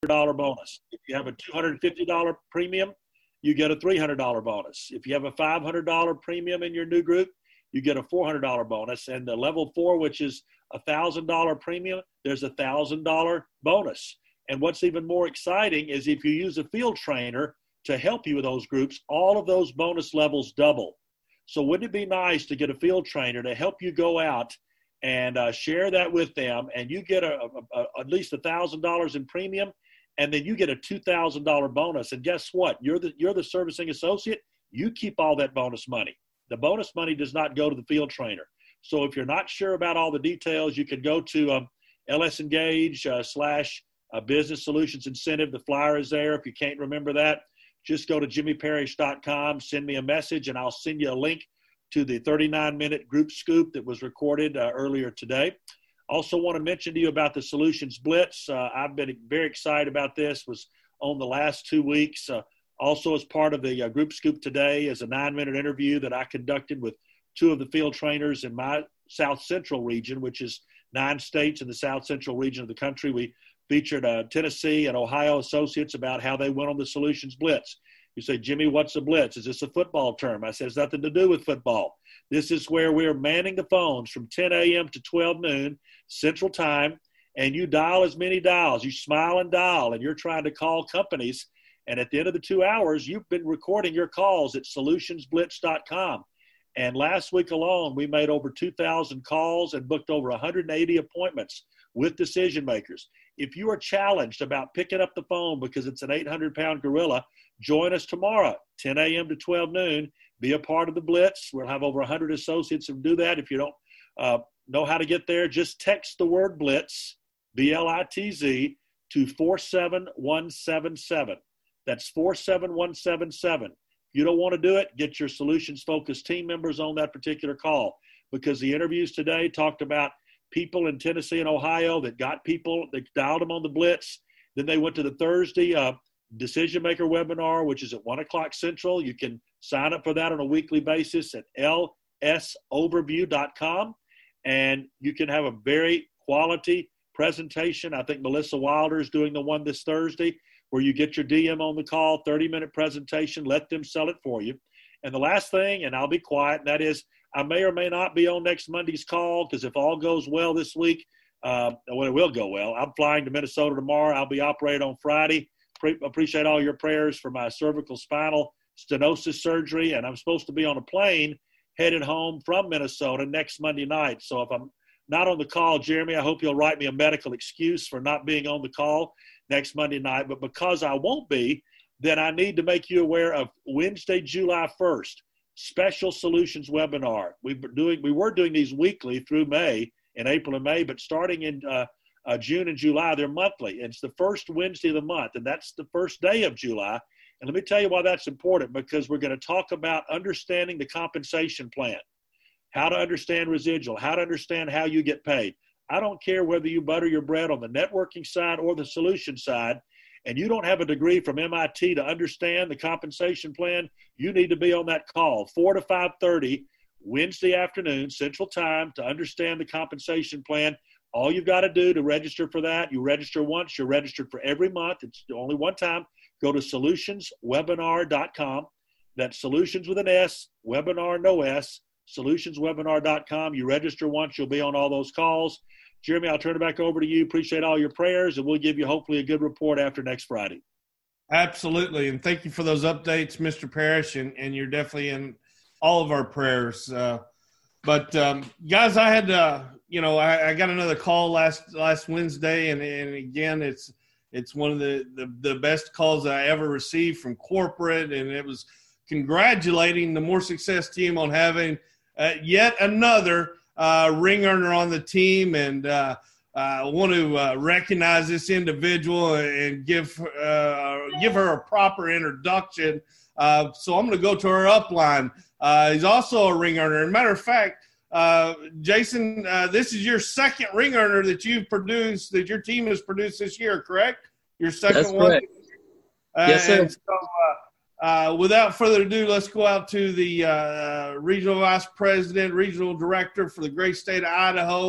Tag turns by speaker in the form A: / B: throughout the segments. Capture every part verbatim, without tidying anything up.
A: dollars bonus. If you have a two hundred fifty dollars premium, you get a three hundred dollars bonus. If you have a five hundred dollars premium in your new group, you get a four hundred dollars bonus. And the level four, which is a one thousand dollars premium, there's a one thousand dollars bonus. And what's even more exciting is if you use a field trainer to help you with those groups, all of those bonus levels double. So wouldn't it be nice to get a field trainer to help you go out and uh, share that with them, and you get a, a, a, at least one thousand dollars in premium, and then you get a two thousand dollars bonus. And guess what? You're the, you're the servicing associate. You keep all that bonus money. The bonus money does not go to the field trainer. So if you're not sure about all the details, you can go to um, L S Engage uh, slash uh, Business Solutions Incentive. The flyer is there. If you can't remember that, just go to jimmy parish dot com, send me a message, and I'll send you a link to the thirty-nine minute group scoop that was recorded uh, earlier today. Also want to mention to you about the Solutions Blitz. Uh, I've been very excited about this. Was on the last two weeks. Uh, also as part of the uh, group scoop today is a nine minute interview that I conducted with two of the field trainers in my South Central region, which is nine states in the South Central region of the country. We featured uh, Tennessee and Ohio associates about how they went on the Solutions Blitz. You say, Jimmy, what's a blitz? Is this a football term? I said, it's nothing to do with football. This is where we're manning the phones from ten a.m. to twelve noon Central Time, and you dial as many dials. You smile and dial, and you're trying to call companies. And at the end of the two hours, you've been recording your calls at solutions blitz dot com. And last week alone, we made over two thousand calls and booked over one hundred eighty appointments with decision makers. If you are challenged about picking up the phone because it's an eight hundred pound gorilla, join us tomorrow, ten a.m. to twelve noon. Be a part of the Blitz. We'll have over one hundred associates who do that. If you don't uh, know how to get there, just text the word Blitz, B L I T Z, to four seven one seven seven. That's four seven one seven seven. If you don't want to do it, get your solutions-focused team members on that particular call, because the interviews today talked about people in Tennessee and Ohio that got people, that dialed them on the Blitz. Then they went to the Thursday uh, Decision Maker webinar, which is at one o'clock Central. You can sign up for that on a weekly basis at L S overview dot com, and you can have a very quality presentation. I think Melissa Wilder is doing the one this Thursday, where you get your D M on the call, thirty minute presentation, let them sell it for you. And the last thing, and I'll be quiet, and that is I may or may not be on next Monday's call, because if all goes well this week, uh, well, it will go well. I'm flying to Minnesota tomorrow. I'll be operating on Friday. Pre- appreciate all your prayers for my cervical spinal stenosis surgery, and I'm supposed to be on a plane headed home from Minnesota next Monday night. So if I'm not on the call, Jeremy, I hope you'll write me a medical excuse for not being on the call next Monday night. But because I won't be, then I need to make you aware of Wednesday, July first, special solutions webinar. We were doing, we were doing these weekly through May, in April and May, but starting in uh, uh, June and July, they're monthly. And it's the first Wednesday of the month, and that's the first day of July. And let me tell you why that's important, because we're going to talk about understanding the compensation plan, how to understand residual, how to understand how you get paid. I don't care whether you butter your bread on the networking side or the solution side, and you don't have a degree from M I T to understand the compensation plan, you need to be on that call, four to five thirty, Wednesday afternoon, Central Time, to understand the compensation plan. All you've got to do to register for that, you register once, you're registered for every month. It's only one time. Go to solutions webinar dot com. That's solutions with an S, webinar, no S, solutions webinar dot com. You register once, you'll be on all those calls. Jeremy, I'll turn it back over to you. Appreciate all your prayers, and we'll give you hopefully a good report after next Friday.
B: Absolutely, and thank you for those updates, Mister Parrish, and, and you're definitely in all of our prayers. Uh, but, um, guys, I had, uh, you know, I, I got another call last last Wednesday, and, and again, it's it's one of the, the, the best calls I ever received from corporate, and it was congratulating the More Success team on having uh, yet another uh, ring earner on the team, and uh, I want to uh, recognize this individual and give uh, give her a proper introduction. Uh, so I'm going to go to her upline. Uh, he's also a ring earner. As a matter of fact, uh, Jason, uh, this is your second ring earner that you've produced, that your team has produced this year, correct? Your second
C: That's
B: one?
C: correct.
B: Uh,
C: Yes, sir.
B: And so, uh, uh, without further ado, let's go out to the uh, Regional Vice President, Regional Director for the great state of Idaho,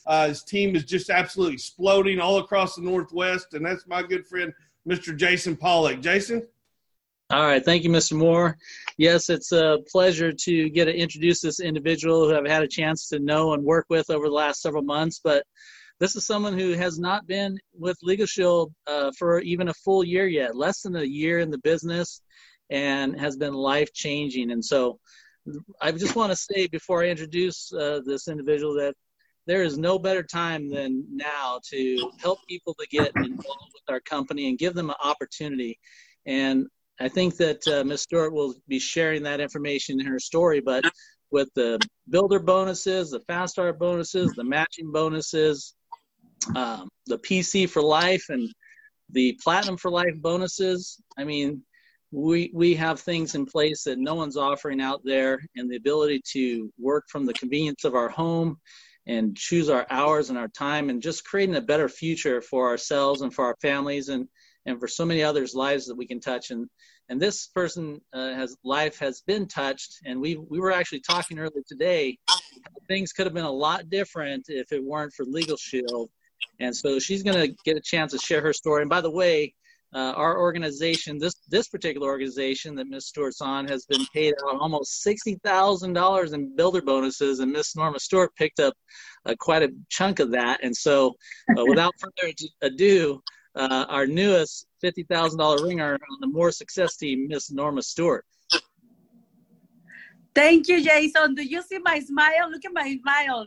B: Uh, his team is just absolutely exploding all across the Northwest, and that's my good friend, Mister Jason Pollock. Jason?
C: All right. Thank you, Mister Moore. Yes, it's a pleasure to get to introduce this individual who I've had a chance to know and work with over the last several months. But this is someone who has not been with Legal Shield uh, for even a full year yet, less than a year in the business, and has been life-changing. And so I just want to say before I introduce uh, this individual that there is no better time than now to help people to get involved with our company and give them an opportunity. And I think that uh, Miz Stewart will be sharing that information in her story, but with the builder bonuses, the fast start bonuses, the matching bonuses, um, the P C for life and the platinum for life bonuses, I mean, we we have things in place that no one's offering out there, and the ability to work from the convenience of our home and choose our hours and our time and just creating a better future for ourselves and for our families and and for so many others' lives that we can touch. And and this person uh, has life has been touched. And we we were actually talking earlier today, things could have been a lot different if it weren't for Legal Shield. And so she's going to get a chance to share her story. And by the way, uh, our organization, this this particular organization that Miz Stewart's on, has been paid out almost sixty thousand dollars in builder bonuses, and Miss Norma Stewart picked up uh, quite a chunk of that. And so uh, without further ado, Uh, our newest fifty thousand dollars ringer on the More Success team, Miss Norma Stewart.
D: Thank you, Jason. Do you see my smile? Look at my smile.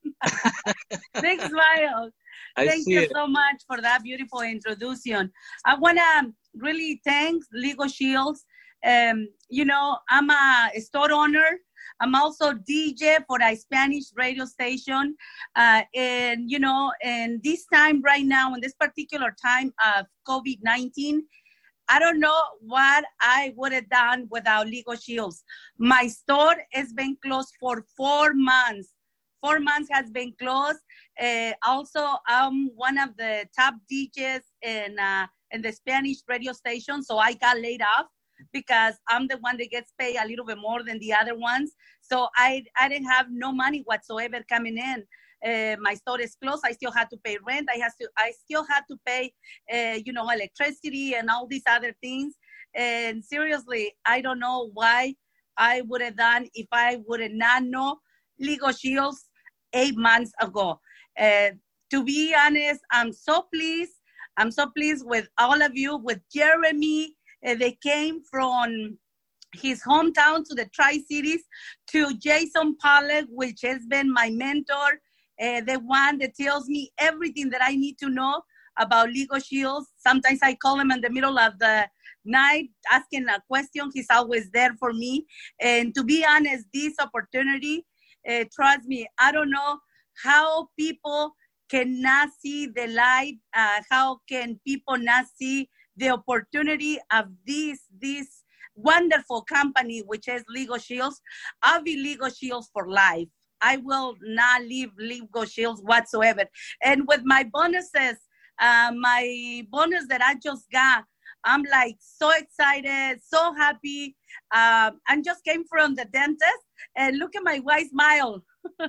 D: Big smile.
C: I
D: Thank
C: see
D: you
C: it.
D: so much for that beautiful introduction. I want to really thank Legal Shields. Um, you know, I'm a store owner. I'm also D J for a Spanish radio station. Uh, and, you know, and this time right now, in this particular time of COVID nineteen, I don't know what I would have done without Legal Shields. My store has been closed for four months. Four months has been closed. Uh, also, I'm one of the top D Js in, uh, in the Spanish radio station, so I got laid off, because I'm the one that gets paid a little bit more than the other ones. So I I didn't have no money whatsoever coming in. Uh, my store is closed. I still had to pay rent. I have to. I still had to pay, uh, you know, electricity and all these other things. And seriously, I don't know why I would have done if I would have not known Legal Shields eight months ago. Uh, to be honest, I'm so pleased. I'm so pleased with all of you, with Jeremy. Uh, they came from his hometown to the Tri-Cities, to Jason Pollock, which has been my mentor, uh, the one that tells me everything that I need to know about Legal Shields. Sometimes I call him in the middle of the night asking a question. He's always there for me. And to be honest, this opportunity, uh, trust me, I don't know how people cannot see the light, uh, how can people not see the opportunity of this, this wonderful company, which is Legal Shields. I'll be Legal Shields for life. I will not leave Legal Shields whatsoever. And with my bonuses, uh, my bonus that I just got, I'm like so excited, so happy. Uh, I just came from the dentist, and look at my white smile.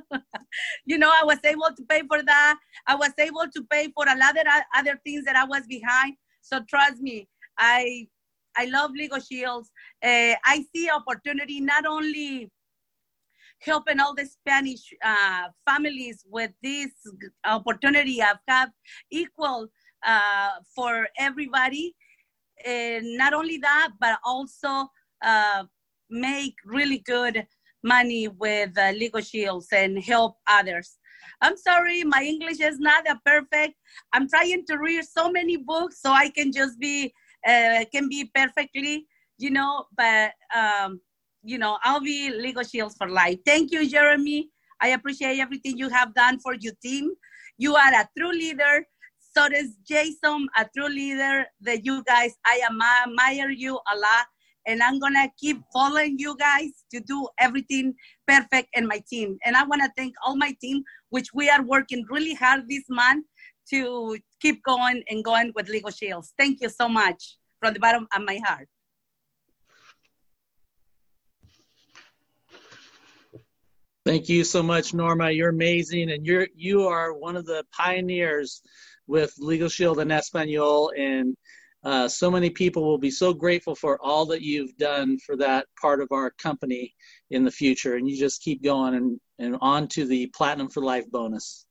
D: You know, I was able to pay for that. I was able to pay for a lot of other things that I was behind. So trust me, I I love Legal Shields. Uh, I see opportunity not only helping all the Spanish uh, families with this opportunity of have equal uh, for everybody. And not only that, but also uh, make really good money with uh, Legal Shields and help others. I'm sorry, my English is not that perfect. I'm trying to read so many books so I can just be, uh, can be perfectly, you know, but, um, you know, I'll be Legal Shields for life. Thank you, Jeremy. I appreciate everything you have done for your team. You are a true leader. So does Jason, a true leader that you guys, I admire you a lot. And I'm going to keep following you guys to do everything perfect in my team. And I want to thank all my team, which we are working really hard this month to keep going and going with Legal Shields. Thank you so much from the bottom of my heart.
C: Thank you so much, Norma. You're amazing, and you're you are one of the pioneers with Legal Shield and Espanol, and uh, so many people will be so grateful for all that you've done for that part of our company in the future. And you just keep going and, and on to the Platinum for Life bonus.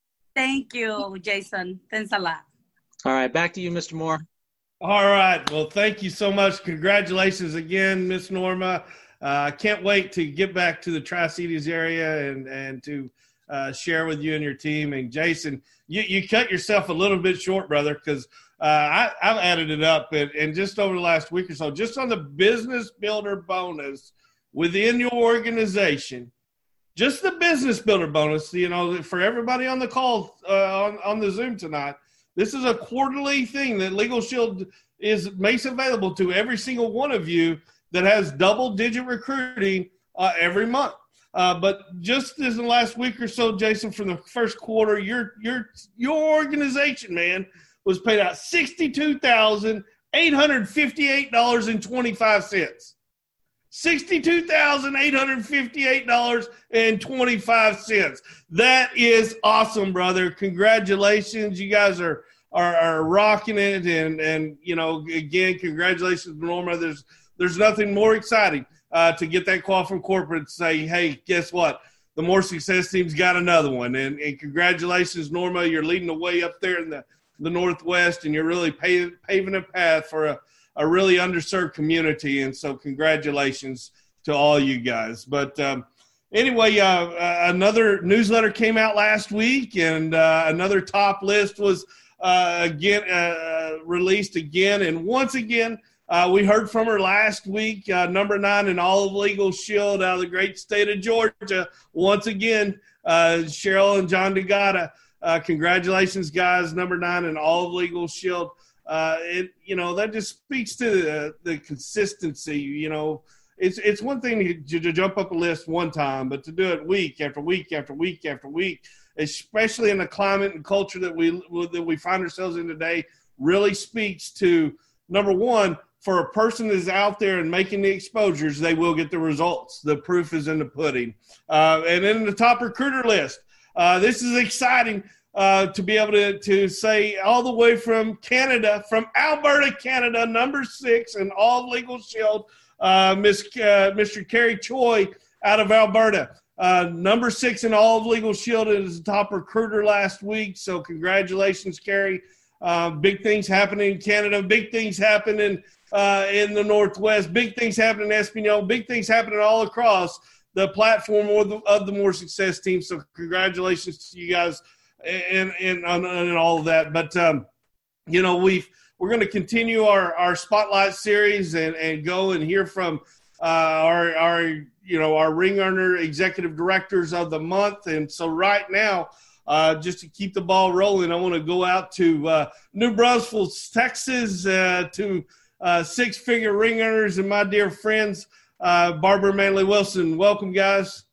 D: Thank you, Jason. Thanks a lot.
C: All right, back to you, Mister Moore.
B: All right. Well, thank you so much. Congratulations again, Miss Norma. I uh, can't wait to get back to the Tri-Cities area and, and to uh, share with you and your team. And, Jason, you, you cut yourself a little bit short, brother, because uh, I, I've added it up. And, and just over the last week or so, just on the Business Builder bonus within your organization, just the Business Builder bonus, you know, for everybody on the call uh, on, on the Zoom tonight, this is a quarterly thing that Legal Shield is makes available to every single one of you that has double-digit recruiting uh, every month. Uh, but just as in the last week or so, Jason, from the first quarter, your your your organization, man, was paid out sixty-two thousand eight hundred fifty-eight dollars and twenty-five cents. sixty-two thousand eight hundred fifty-eight dollars and twenty-five cents. That is awesome, brother. Congratulations. You guys are are, are rocking it. And, and, you know, again, congratulations, Norma. There's There's nothing more exciting uh, to get that call from corporate and say, hey, guess what? The More Success Team's got another one. And, and congratulations, Norma. You're leading the way up there in the, the Northwest, and you're really paving, paving a path for a, a really underserved community. And so congratulations to all you guys. But um, anyway, uh, uh, another newsletter came out last week, and uh, another top list was uh, again uh, released again. And once again, Uh, we heard from her last week, uh, number nine in all of Legal Shield out of the great state of Georgia. Once again, uh, Cheryl and John DeGata, uh, congratulations, guys, number nine in all of Legal Shield. Uh, it, you know, that just speaks to the, the consistency. You know, it's it's one thing to, to jump up a list one time, but to do it week after week after week after week, especially in the climate and culture that we that we find ourselves in today, really speaks to, number one, for a person that's out there and making the exposures, they will get the results. The proof is in the pudding. Uh, and then the top recruiter list. Uh, this is exciting uh, to be able to, to say all the way from Canada, from Alberta, Canada, number six in all of Legal Shield, uh, Miss uh, Mister Kerry Choi out of Alberta. Uh, number six in all of Legal Shield is the top recruiter last week. So congratulations, Kerry. Uh, big things happening in Canada. Big things happening Uh, in the Northwest, big things happening in Espanol, big things happening all across the platform of the, of the More Success Team. So congratulations to you guys and and and all of that. But um, you know, we've we're going to continue our, our spotlight series and, and go and hear from uh, our our you know our ring earner executive directors of the month. And so right now, uh, just to keep the ball rolling, I want to go out to uh, New Braunfels, Texas, uh, to Uh, six-figure ring earners and my dear friends, uh, Barbara Manley Wilson. Welcome, guys.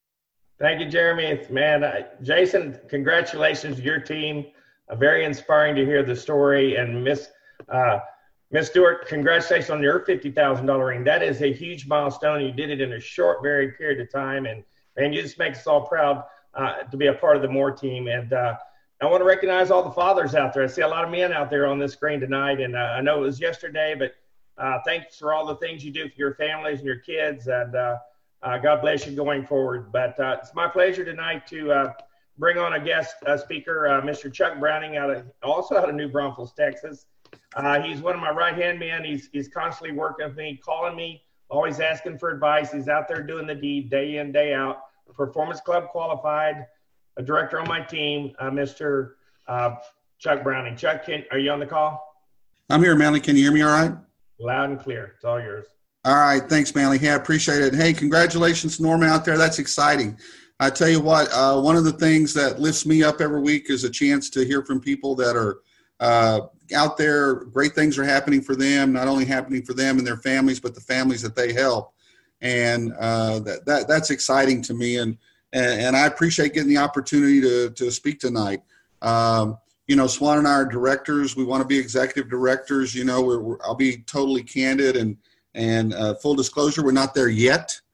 E: Thank you, Jeremy. It's, man, uh, Jason, congratulations to your team. Uh, very inspiring to hear the story. And Miss uh, Miss Stewart, congratulations on your fifty thousand dollars ring. That is a huge milestone. You did it in a short, very period of time. And, man, you just make us all proud uh, to be a part of the More team. And uh, I want to recognize all the fathers out there. I see a lot of men out there on this screen tonight, and uh, I know it was yesterday, but uh, thanks for all the things you do for your families and your kids, and uh, uh, God bless you going forward. But uh, it's my pleasure tonight to uh, bring on a guest uh, speaker, uh, Mister Chuck Browning, out of also out of New Braunfels, Texas. Uh, he's one of my right-hand men. He's he's constantly working with me, calling me, always asking for advice. He's out there doing the deed day in, day out. Performance Club qualified. A director on my team, uh, Mister Uh, Chuck Browning. Chuck, can, are you on the call?
F: I'm here, Manley. Can you hear me all right?
E: Loud and clear. It's all yours.
F: All right. Thanks, Manley. Hey, I appreciate it. Hey, congratulations, Norma, out there. That's exciting. I tell you what, uh, one of the things that lifts me up every week is a chance to hear from people that are uh, out there. Great things are happening for them, not only happening for them and their families, but the families that they help. And uh, that, that that's exciting to me. And, and, and I appreciate getting the opportunity to, to speak tonight. Um, you know, Swan and I are directors. We want to be executive directors. You know, we're, we're, I'll be totally candid and, and uh, full disclosure, we're not there yet.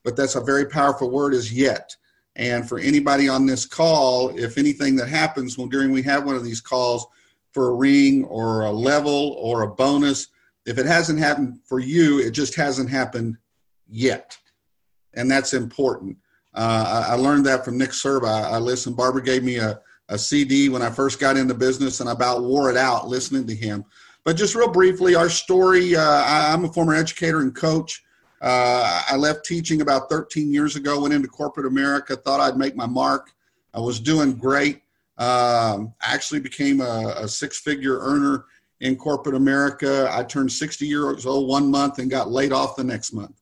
F: but that's a very powerful word, is yet. And for anybody on this call, if anything that happens when during we have one of these calls for a ring or a level or a bonus, if it hasn't happened for you, it just hasn't happened yet. And that's important. Uh, I, I learned that from Nick Serba. I, I listened. Barbara gave me a, a C D when I first got into business, and I about wore it out listening to him. But just real briefly, our story, uh, I, I'm a former educator and coach. Uh, I left teaching about thirteen years ago, went into corporate America, thought I'd make my mark. I was doing great. Um, actually became a, a six-figure earner in corporate America. I turned sixty years old one month and got laid off the next month.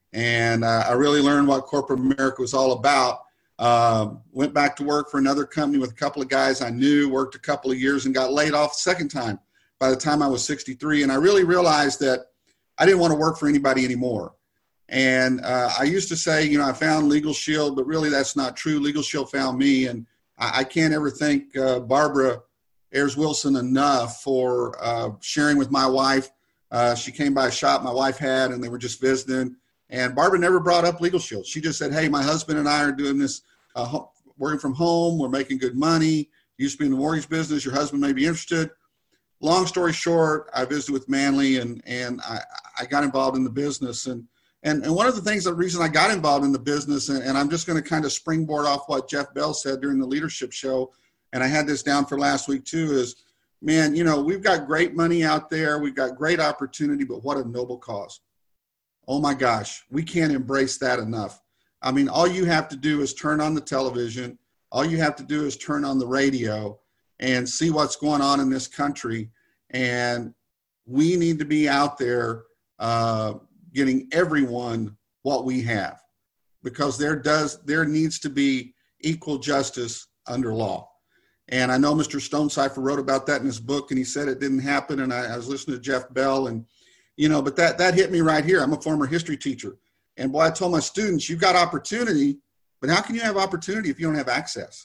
F: And uh, I really learned what corporate America was all about. Uh, went back to work for another company with a couple of guys I knew, worked a couple of years and got laid off the second time by the time I was sixty-three. And I really realized that I didn't want to work for anybody anymore. And uh, I used to say, you know, I found Legal Shield, but really that's not true. Legal Shield found me. And I, I can't ever thank uh, Barbara Ayers Wilson enough for uh, sharing with my wife. Uh, she came by a shop my wife had, and they were just visiting. And Barbara never brought up Legal Shield. She just said, hey, my husband and I are doing this, uh, working from home. We're making good money. Used to be in the mortgage business. Your husband may be interested. Long story short, I visited with Manley, and, and I, I got involved in the business. And And, and one of the things, the reason I got involved in the business, and, and I'm just going to kind of springboard off what Jeff Bell said during the leadership show, and I had this down for last week too, is, man, you know, we've got great money out there. We've got great opportunity, but what a noble cause. Oh my gosh, we can't embrace that enough. I mean, all you have to do is turn on the television. All you have to do is turn on the radio and see what's going on in this country. And we need to be out there, uh, getting everyone what we have, because there does there needs to be equal justice under law. And I know Mister Stonecipher wrote about that in his book, and he said it didn't happen. And I, I was listening to Jeff Bell, and you know, but that that hit me right here. I'm a former history teacher, and boy, I told my students, you've got opportunity, but how can you have opportunity if you don't have access?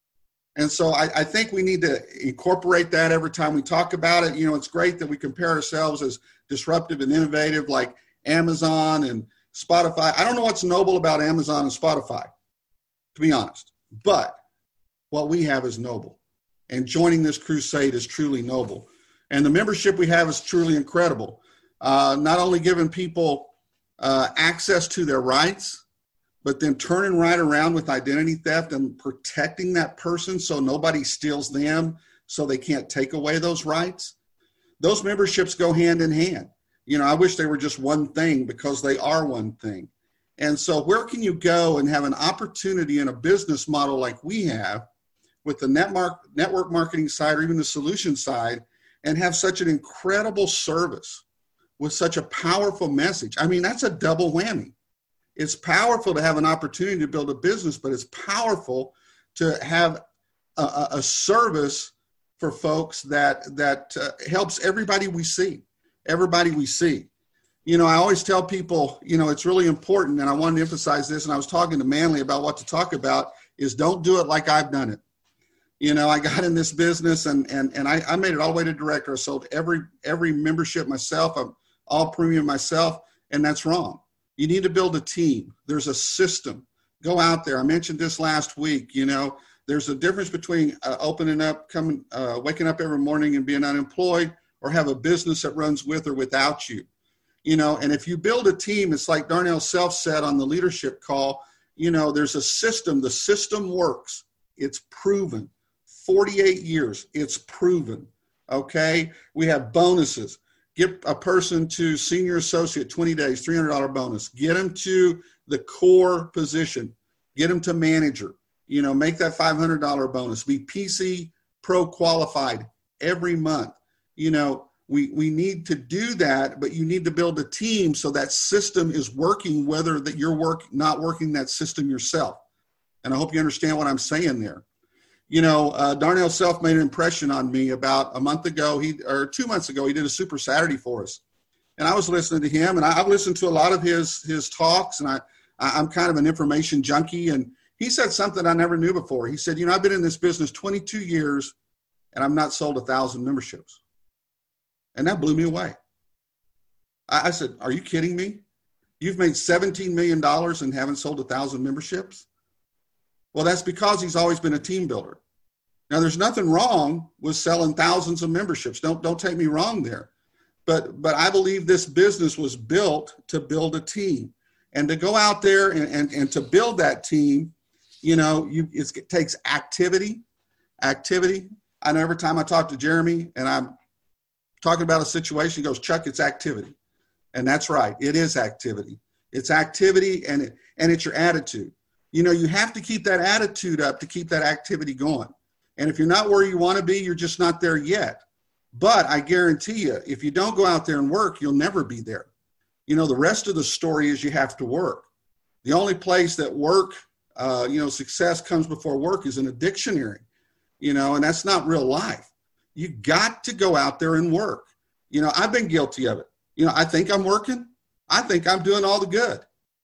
F: And so I, I think we need to incorporate that every time we talk about it. You know, it's great that we compare ourselves as disruptive and innovative, like Amazon and Spotify. I don't know what's noble about Amazon and Spotify, to be honest, but what we have is noble, and joining this crusade is truly noble. And the membership we have is truly incredible. Uh, not only giving people uh, access to their rights, but then turning right around with identity theft and protecting that person so nobody steals them, so they can't take away those rights. Those memberships go hand in hand. You know, I wish they were just one thing, because they are one thing. And so where can you go and have an opportunity in a business model like we have with the network, network marketing side, or even the solution side, and have such an incredible service with such a powerful message? I mean, that's a double whammy. It's powerful to have an opportunity to build a business, but it's powerful to have a, a service for folks that, that uh, helps everybody we see. Everybody we see. You know, I always tell people, you know, it's really important, and I wanted to emphasize this, and I was talking to Manley about what to talk about, is don't do it like I've done it. You know, I got in this business, and and and I, I made it all the way to director. I sold every every membership myself. I'm all premium myself, and that's wrong. You need to build a team. There's a system. Go out there. I mentioned this last week. You know, there's a difference between uh, opening up, coming, uh, waking up every morning and being unemployed, or have a business that runs with or without you. You know, and if you build a team, it's like Darnell Self said on the leadership call, you know, there's a system. The system works. It's proven. forty-eight years, it's proven. Okay? We have bonuses. Get a person to senior associate, twenty days, three hundred dollars bonus. Get them to the core position. Get them to manager. You know, make that five hundred dollars bonus. Be P C Pro qualified every month. You know, we, we need to do that, but you need to build a team so that system is working, whether that you're work, not working that system yourself. And I hope you understand what I'm saying there. You know, uh, Darnell Self made an impression on me about a month ago, he or two months ago, he did a Super Saturday for us. And I was listening to him, and I, I've listened to a lot of his his talks, and I, I'm kind of an information junkie. And he said something I never knew before. He said, you know, I've been in this business twenty-two years, and I've not sold a thousand memberships. And that blew me away. I, I said, are you kidding me? You've made seventeen million dollars and haven't sold a thousand memberships? Well, that's because he's always been a team builder. Now, there's nothing wrong with selling thousands of memberships. Don't, don't take me wrong there. But, but I believe this business was built to build a team. And to go out there and, and, and to build that team, you know, you, it takes activity, activity. I know every time I talk to Jeremy and I'm talking about a situation, he goes, Chuck, it's activity. And that's right. It is activity. It's activity and, it, and it's your attitude. You know, you have to keep that attitude up to keep that activity going. And if you're not where you want to be, you're just not there yet. But I guarantee you, if you don't go out there and work, you'll never be there. You know, the rest of the story is you have to work. The only place that work, uh, you know, success comes before work is in a dictionary, you know, and that's not real life. You got to go out there and work. You know, I've been guilty of it. You know, I think I'm working. I think I'm doing all the good.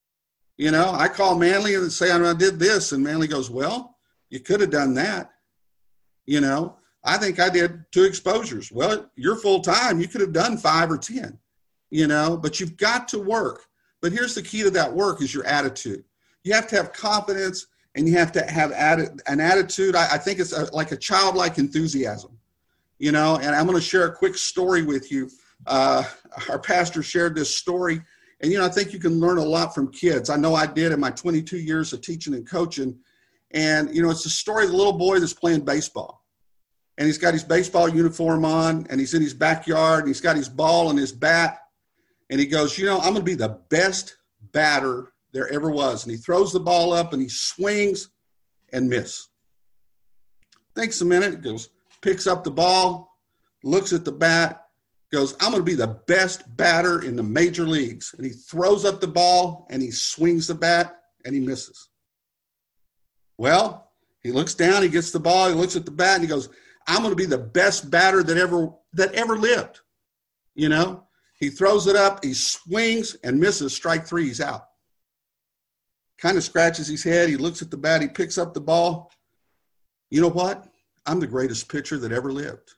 F: You know, I call Manley and say, I did this. And Manley goes, well, you could have done that. You know, I think I did two exposures. Well, you're full time. You could have done five or ten. You know, but you've got to work. But here's the key to that work is your attitude. You have to have confidence and you have to have atti- an attitude. I, I think it's a, like a childlike enthusiasm, you know, and I'm going to share a quick story with you. Uh, our pastor shared this story and, you know, I think you can learn a lot from kids. I know I did in my twenty-two years of teaching and coaching. And, you know, it's the story of the little boy that's playing baseball and he's got his baseball uniform on and he's in his backyard and he's got his ball and his bat. And he goes, you know, I'm going to be the best batter there ever was. And he throws the ball up and he swings and miss. Thinks a minute, goes, picks up the ball, looks at the bat, goes, I'm going to be the best batter in the major leagues. And he throws up the ball and he swings the bat and he misses. Well, he looks down, he gets the ball, he looks at the bat and he goes, I'm going to be the best batter that ever that ever lived, you know. He throws it up, he swings and misses, strike three, he's out. Kind of scratches his head, he looks at the bat, he picks up the ball. You know what? I'm the greatest pitcher that ever lived.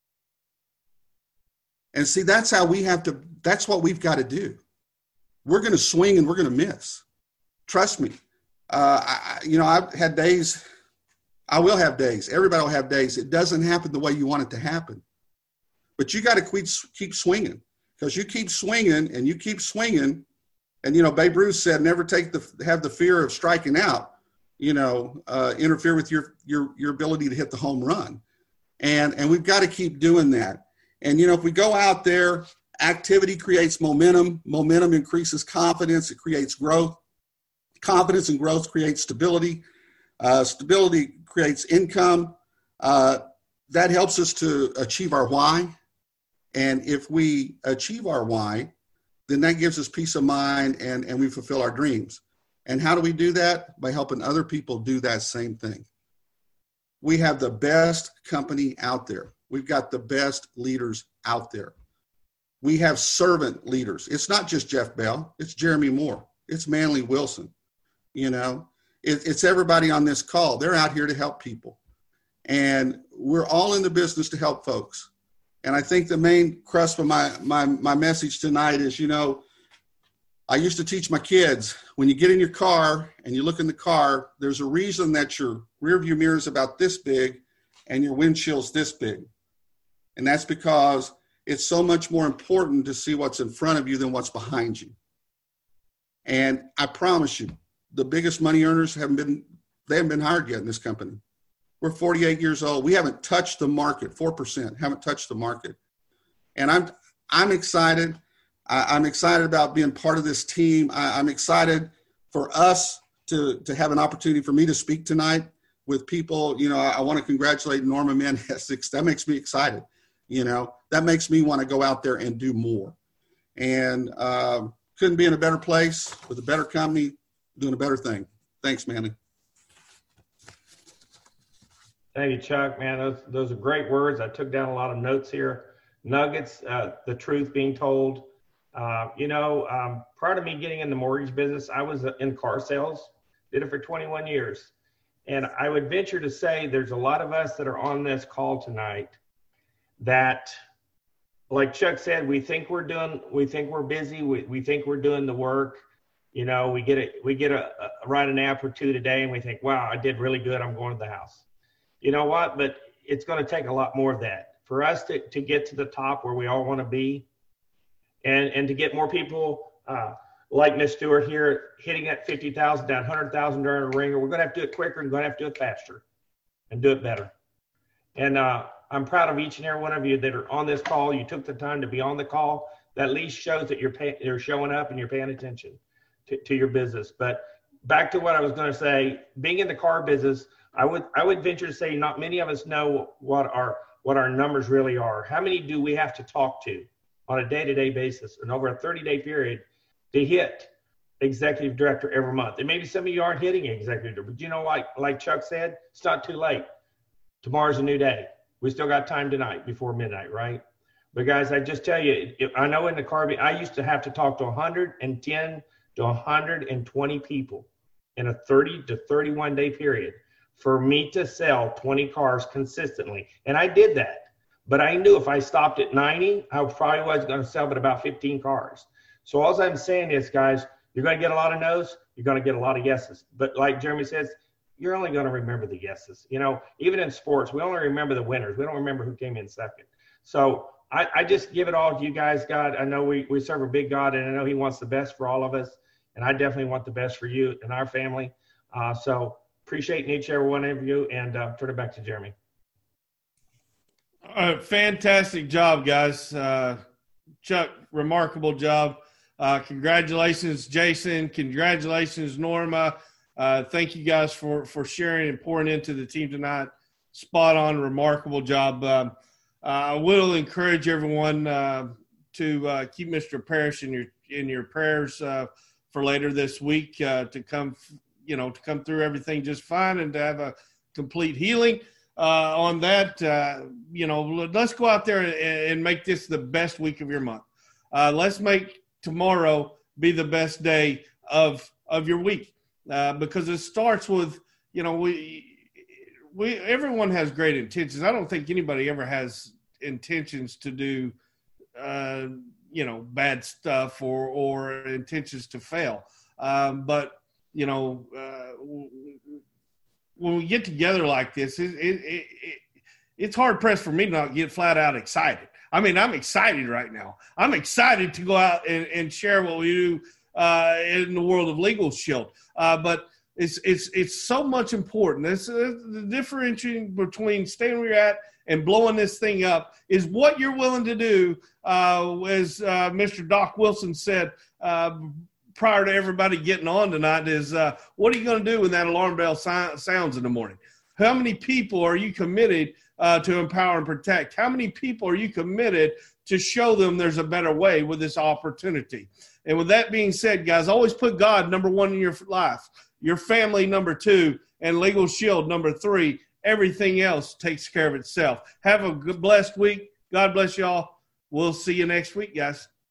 F: And see, that's how we have to, that's what we've got to do. We're going to swing and we're going to miss. Trust me. Uh, I, you know, I've had days, I will have days. Everybody will have days. It doesn't happen the way you want it to happen. But you got to keep, keep swinging. Because you keep swinging and you keep swinging, and, you know, Babe Ruth said, never take the, have the fear of striking out, you know, uh, interfere with your, your, your ability to hit the home run. And, and we've got to keep doing that. And, you know, if we go out there, activity creates momentum. Momentum increases confidence. It creates growth. Confidence and growth creates stability. Uh, stability creates income. Uh, that helps us to achieve our why. And if we achieve our why, then that gives us peace of mind and, and we fulfill our dreams. And how do we do that? By helping other people do that same thing. We have the best company out there. We've got the best leaders out there. We have servant leaders. It's not just Jeff Bell. It's Jeremy Moore. It's Manley Wilson. You know, it, it's everybody on this call. They're out here to help people. And we're all in the business to help folks. And I think the main crust of my, my, my message tonight is, you know, I used to teach my kids, when you get in your car and you look in the car, there's a reason that your rear view mirror is about this big and your windshield's this big. And that's because it's so much more important to see what's in front of you than what's behind you. And I promise you, the biggest money earners haven't been, they haven't been hired yet in this company. We're forty-eight years old. We haven't touched the market, four percent, haven't touched the market. And I'm I'm excited. I, I'm excited about being part of this team. I, I'm excited for us to, to have an opportunity for me to speak tonight with people. You know, I, I want to congratulate Norma Mann-Essex. That makes me excited. You know, that makes me want to go out there and do more. And uh, couldn't be in a better place with a better company doing a better thing. Thanks, Manny.
E: Thank you, Chuck, man. Those, those are great words. I took down a lot of notes here. Nuggets, uh, the truth being told. Uh, you know, um, prior to me getting in the mortgage business, I was in car sales, did it for twenty-one years. And I would venture to say there's a lot of us that are on this call tonight that, like Chuck said, we think we're doing, we think we're busy, we, we think we're doing the work, You know, we get a, we get a, a write an app or two today and we think, wow, I did really good. I'm going to the house. You know what? But it's going to take a lot more of that for us to, to get to the top where we all want to be, and, and to get more people uh, like Miss Stewart here hitting that fifty thousand, that one hundred thousand during a ringer. We're going to have to do it quicker and going to have to do it faster and do it better. And uh, I'm proud of each and every one of you that are on this call. You took the time to be on the call. That at least shows that you're pay, you're showing up and you're paying attention to, to your business. But back to what I was going to say, being in the car business, I would I would venture to say not many of us know what our what our numbers really are. How many do we have to talk to on a day-to-day basis and over a thirty-day period to hit executive director every month? And maybe some of you aren't hitting executive director, but you know, like like Chuck said, it's not too late. Tomorrow's a new day. We still got time tonight before midnight, right? But guys, I just tell you, if, I know in the car, I used to have to talk to one hundred ten to one hundred twenty people in a thirty to thirty-one day period for me to sell twenty cars consistently. And I did that. But I knew if I stopped at ninety, I probably was going to sell but about fifteen cars. So all I'm saying is, guys, you're going to get a lot of no's. You're going to get a lot of yeses. But like Jeremy says, you're only going to remember the yeses. You know, even in sports, we only remember the winners. We don't remember who came in second. So I, I just give it all to you guys, God. I know we, we serve a big God, and I know he wants the best for all of us. And I definitely want the best for you and our family. Uh, so appreciate each and every one of you, and uh, turn it back to Jeremy.
B: All right, fantastic job, guys. Uh, Chuck, remarkable job. Uh, congratulations, Jason. Congratulations, Norma. Uh, thank you guys for, for sharing and pouring into the team tonight. Spot on, remarkable job. Uh, uh, I will encourage everyone uh, to uh, keep Mister Parrish in your in your prayers uh, for later this week uh, to come, you know, to come through everything just fine and to have a complete healing. Uh, on that, uh, you know, let's go out there and, and make this the best week of your month. Uh, let's make tomorrow be the best day of of your week, uh, because it starts with, you know, we we everyone has great intentions. I don't think anybody ever has intentions to do, uh, you know, bad stuff or or intentions to fail. Um, but you know. Uh, when we get together like this, it, it, it, it, it's hard pressed for me to not get flat out excited. I mean, I'm excited right now. I'm excited to go out and, and share what we do uh, in the world of Legal Shield. Uh, but it's it's it's so much important. It's, uh, the differentiating between staying where you're at and blowing this thing up is what you're willing to do. Uh, as uh, Mister Doc Wilson said, uh, prior to everybody getting on tonight, is uh, what are you going to do when that alarm bell si- sounds in the morning? How many people are you committed uh, to empower and protect? How many people are you committed to show them there's a better way with this opportunity? And with that being said, guys, always put God number one in your life, your family number two, and Legal Shield number three. Everything else takes care of itself. Have a good, blessed week. God bless y'all. We'll see you next week, guys.